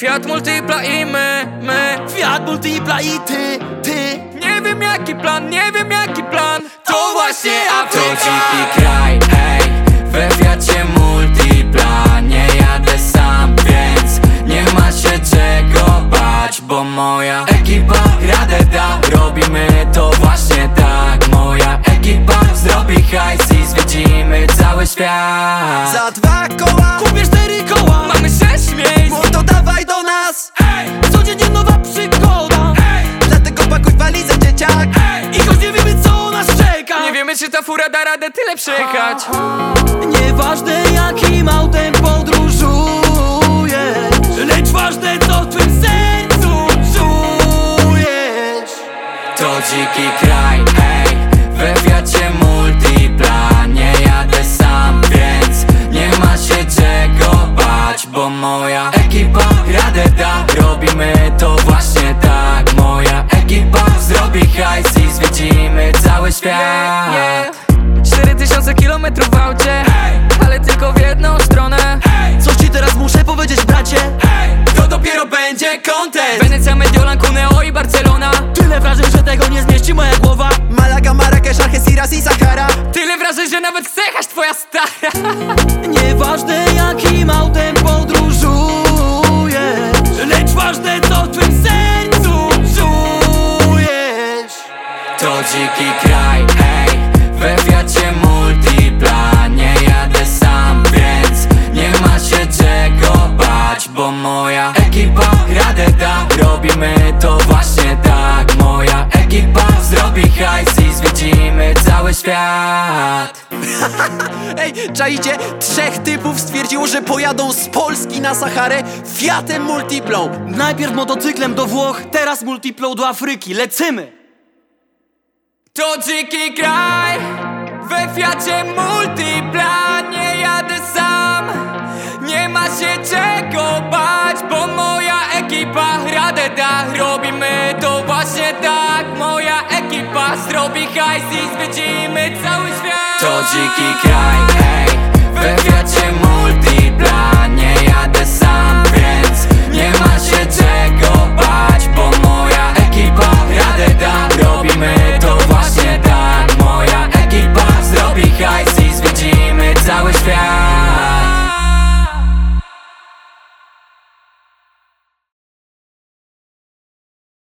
Fiat Multipla i my Fiat Multipla i ty Nie wiem jaki plan, nie wiem jaki plan. To właśnie To Afryka. dziki kraj, ej, we Fiacie Multipla. Nie jadę sam, więc nie ma się czego bać, bo moja ekipa radę da. Robimy to właśnie tak. Moja ekipa zrobi hajs i zwiedzimy cały świat. Za 2 koła kupię 4 koła. Mamy 6 miejsc. Mordo, dawaj do nas. Hej, Codziennie nowa przygoda. hej, Dlatego pakuj walizę, dzieciak. hej. I choć nie wiemy co nas czeka, Nie wiemy czy ta fura da radę tyle przejechać. nieważne jakim autem podróżujesz, lecz ważne co w twym sercu czujesz. To dziki kraj, ej, we Fiacie Multipla. Nie jadę sam, więc nie ma się czego bać, bo moja ekipa radę da. Robimy to właśnie tak. Moja ekipa zrobi hajs i zwiedzimy cały świat. 4000 kilometrów w aucie, ale tylko w jedną stronę. Coś ci teraz muszę powiedzieć, bracie. To dopiero będzie content. Wenecja, Mediolan, Cuneo i Barcelona. Tyle wrażeń, że tego nie zmieści moja głowa. Malaga, Marrakesz, Algeciras i Sahara. Tyle wrażeń, że nawet chce jechać twoja stara. Nieważne jakim autem podróżujesz, lecz ważne co w twym sercu czujesz. To dziki kraj, ej, we Fiacie Multipla. Nie jadę sam, więc nie ma się czego bać, bo moja ekipa radę da. Robimy to właśnie tak. Moja ekipa zrobi hajs i zwiedzimy cały świat. Ej, czaicie? 3 typów stwierdziło, że pojadą z Polski na Saharę Fiatem Multiplą. Najpierw motocyklem do Włoch, teraz Multiplą do Afryki. Lecymy! To dziki kraj, we Fiacie Multipla. Nie jadę sam, nie ma się czego bać, bo moja ekipa radę da. Robimy to właśnie tak. Moja ekipa zrobi hajs i zwiedzimy cały świat. To dziki kraj.